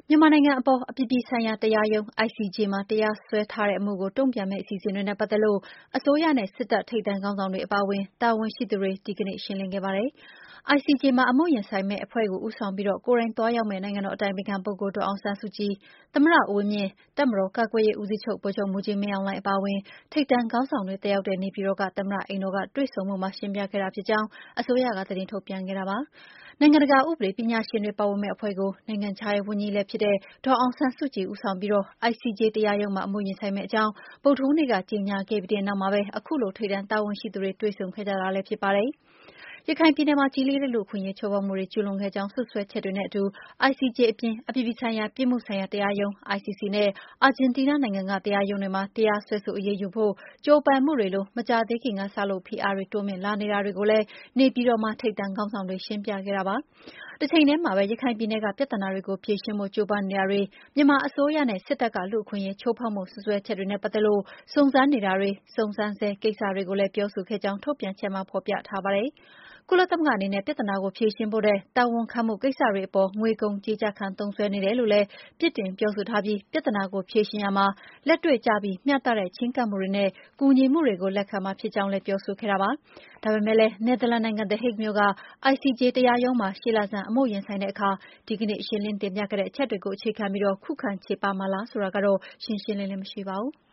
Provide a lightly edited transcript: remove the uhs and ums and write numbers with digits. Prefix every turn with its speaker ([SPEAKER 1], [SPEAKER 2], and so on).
[SPEAKER 1] မြန်မာနိုင်ငံအပေါ်အပြည်ပြည်ဆိုင်ရာတရားရုံး ICJ မှာတရားစွဲထားတဲ့အမှုကိုတုံ့ပြန်မယ့်အစီအစဉ်တွေနဲ့ပတ်သက်လို့အစိုးရနဲ့စစ်တပ်ထိပ်တန်းခေါင်းဆောင်တွေအပါအဝင်တာဝန်ရှိသူတွေဒီကနေ့ရှင်းလင်းခဲ့ပါတယ်။ ICJ မှာအမှုရင်ဆိုင်မယ့်အဖွဲ့ကိုဦးဆောင်ပြီးကိုယ်တိုင်သွားရောက်မယ့်နိုင်ငံတော်အတိုင်ပင်ခံပုဂ္ဂိုလ်ဒေါ်အောင်ဆန်းစုကြည်၊သမ္မတဦးဝင်းမြင့်၊တပ်မတော်ကာကွယ်ရေးဦးစီးချုပ်ဗိုလ်ချုပ်မှူးကြီးမင်းအောင်လှိုင်အပါအဝင်ထိပ်တန်းခေါင်းဆောင်တွေတက်ရောက်တဲ့နေပြည်တော်ကသမ္မတအိမ်တော်ကတွေ့ဆုံမှုမှာရှင်းပြခဲ့တာဖြစ်ကြောင်းအစိုးရကသတင်းထုတ်ပြန်ခဲ့တာပါ။ နိုင်ငံတကာဥပဒေပညာရှင်တွေပါဝင်မယ့်အဖွဲ့ကိုနိုင်ငံခြားရေးဝန်ကြီးလည်းဖြစ်တဲ့ဒေါ်အောင်ဆန်းစုကြည်ဦးဆောင်ပြီးICJ တရားရုံးမှာအမှုရင်ဆိုင်မယ့်အကြောင်းဗုဒ္ဓဟူးနေ့ကကြေညာခဲ့ပြီးနောက်မှာပဲအခုလိုထိပ်တန်းတာဝန်ရှိသူတွေတွေ့ဆုံခဲ့ကြတာလည်းဖြစ်ပါတယ်။ ရခိုင်ပြည်နယ်မှာကြီးလေးတဲ့လူ့အခွင့်အရေးချိုးဖောက်မှုတွေကျူးလွန်ခဲ့ကြောင်းစွပ်စွဲချက်တွေနဲ့အတူ ICJ အပြင်အပြည်ပြည်ဆိုင်ရာပြစ်မှုဆိုင်ရာတရားရုံး ICC နဲ့အာဂျင်တီးနားနိုင်ငံကတရားရုံးတွေမှာတရားစွဲဆိုအရေးယူဖို့ကြိုးပမ်းမှုတွေလိုမကြာသေးခင်ကစလို့ဖိအားတွေတိုးမြင့်လာနေတာတွေကိုလည်းနေပြည်တော်မှာထိပ်တန်းခေါင်းဆောင်တွေရှင်းပြခဲ့တာပါ။ တချိန်တည်းမှာပဲရခိုင်ပြည်နယ်ကပြဿနာတွေကိုဖြေရှင်းဖို့ကြိုးပမ်းနေတာတွေမြန်မာအစိုးရနဲ့စစ်တပ်ကလူ့အခွင့်အရေးချိုးဖောက်မှုစွပ်စွဲချက်တွေနဲ့ပတ်သက်လို့စုံစမ်းနေတာတွေစုံစမ်းဆဲကိစ္စတွေကိုလည်းပြောဆိုခဲ့ကြောင်းထုတ်ပြန်ချက်မှာဖော်ပြထားပါတယ်။ ကုလသမဂ္ဂအနေနဲ့ပြဿနာကိုဖြေရှင်းဖို့ထက်တာဝန်ခံမှုကိစ္စတွေအပေါ်ငွေကုန်ကြေးကျခံသုံးစွဲနေတယ်လို့လည်းပြစ်တင်ပြောဆိုထားပြီးပြဿနာကိုဖြေရှင်းရာမှာလက်တွေ့ကျပြီးမျှတတဲ့ချဉ်းကပ်မှုတွေနဲ့ကူညီမှုတွေကိုလက်ခံမှာဖြစ်ကြောင်းလည်းပြောဆိုခဲ့တာပါ။ ဒါပေမဲ့လည်းနယ်သာလန်နိုင်ငံ The Hague မြို့က ICJ တရားရုံးမှာရှေ့လဆန်းအမှုရင်ဆိုင်တဲ့အခါဒီကနေ့ရှင်းလင်းတင်ပြခဲ့တဲ့အချက်တွေကိုအခြေခံပြီးခုခံချေပမှာလားဆိုတာကတော့ရှင်းရှင်းလင်းလင်းမရှိပါဘူး။